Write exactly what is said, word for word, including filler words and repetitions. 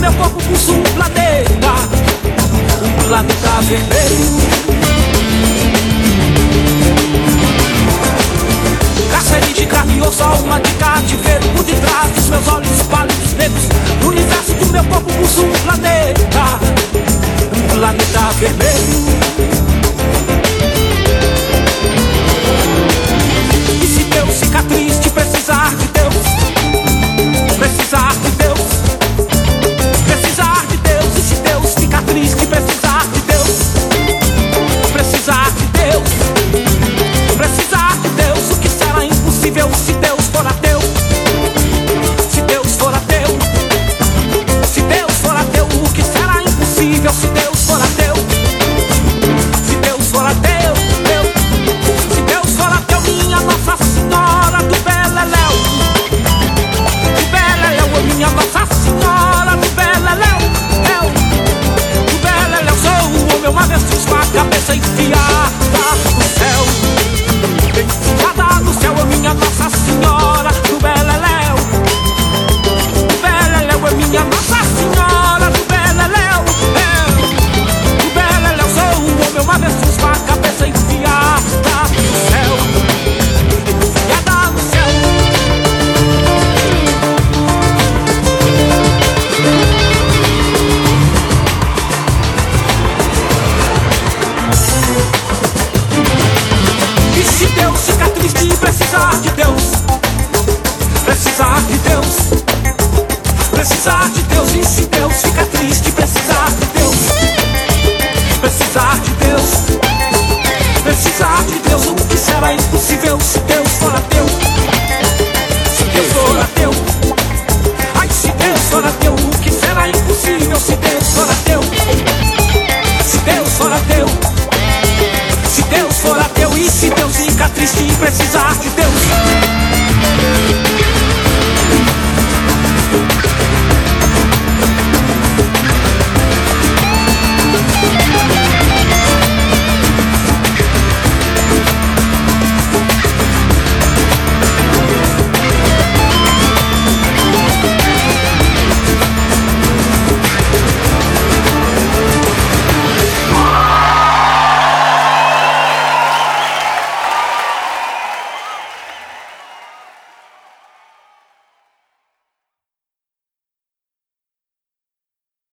meu corpo pulsa um planeta, um planeta vermelho. Carcere de carne e osso, alma de cativeiro. Por detrás dos meus olhos pálidos negros, no universo do meu corpo pulsa um planeta, um planeta vermelho. E se Deus fica triste, precisar de Deus, precisar de Deus, precisar de Deus. E se Deus fica triste, precisar de Deus, precisar de Deus, precisar de Deus. O que será impossível se Deus for ateu? Se Deus for ateu, se Deus for ateu. O que será impossível se Deus for ateu? Se Deus for ateu, Deus. Se Deus for ateu, minha Nossa Senhora do Beleléu, do Beleléu, oh, minha Nossa Senhora do Beleléu, eu, do Beleléu. Sou o meu avestruz com a cabeça enfiada no céu, enfiada no céu, oh, minha Nossa Senhora do Beleléu, do Beleléu, oh, minha Nossa Senhora do Beleléu, eu, do Beleléu. Sou o meu avestruz com a cabeça enfiada no céu, enfiada no céu. E se Deus fica triste e precisar de Deus, precisar de Deus, precisar de Deus. E se Deus fica triste e precisar de Deus, precisar de Deus, precisar de Deus. O que será impossível se Deus for ateu?